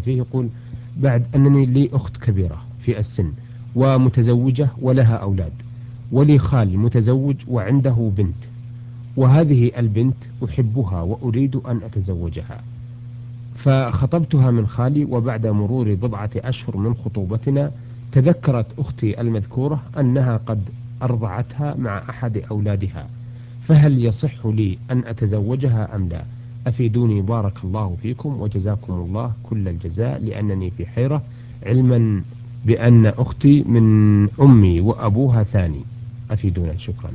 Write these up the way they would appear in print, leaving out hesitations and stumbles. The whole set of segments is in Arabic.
فيه يقول: بعد أنني لي أخت كبيرة في السن ومتزوجة ولها أولاد، ولي خال متزوج وعنده بنت، وهذه البنت أحبها وأريد أن أتزوجها، فخطبتها من خالي، وبعد مرور 4 أشهر من خطوبتنا تذكرت أختي المذكورة أنها قد أرضعتها مع أحد أولادها، فهل يصح لي أن أتزوجها أم لا؟ أفيدوني بارك الله فيكم وجزاكم الله كل الجزاء، لأنني في حيرة، علما بأن أختي من أمي وأبوها ثاني. أفيدونا، شكرا.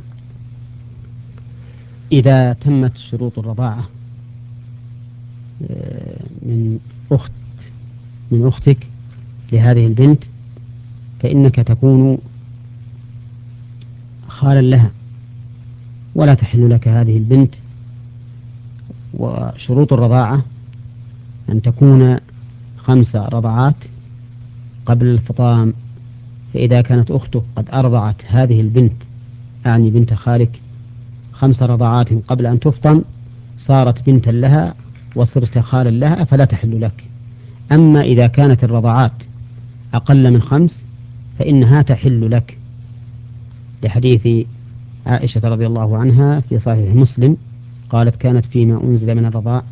إذا تمت شروط الرضاعة من أختك لهذه البنت فإنك تكون خالا لها، ولا تحل لك هذه البنت. وشروط الرضاعة أن تكون 5 رضعات قبل الفطام، فإذا كانت أختك قد أرضعت هذه البنت، يعني بنت خالك، 5 رضعات قبل أن تفطم، صارت بنتا لها وصرت خالا لها، فلا تحل لك. أما إذا كانت الرضعات أقل من 5 فإنها تحل لك، لحديث عائشة رضي الله عنها في صحيح مسلم قالت: كانت فيما أنزل من الرضاع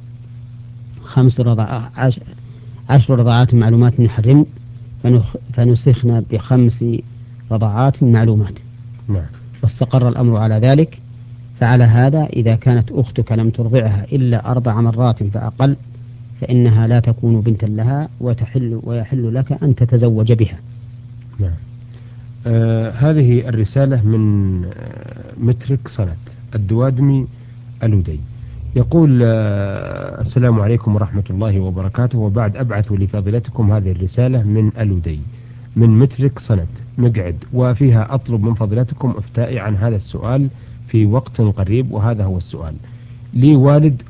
10 رضعات معلومات يحرم، فنسخنا ب5 رضعات معلومات. نعم. واستقر الأمر على ذلك. فعلى هذا إذا كانت أختك لم ترضعها إلا 4 مرات فأقل فإنها لا تكون بنتا لها، ويحل لك أن تتزوج بها. نعم. هذه الرسالة من مترك صنت الدوادمي الودي، يقول: السلام عليكم ورحمة الله وبركاته، وبعد أبعث لفضيلتكم هذه الرسالة من الودي من مترك صنت مقعد، وفيها أطلب من فضيلتكم إفتائي عن هذا السؤال في وقت قريب. وهذا هو السؤال: لي والد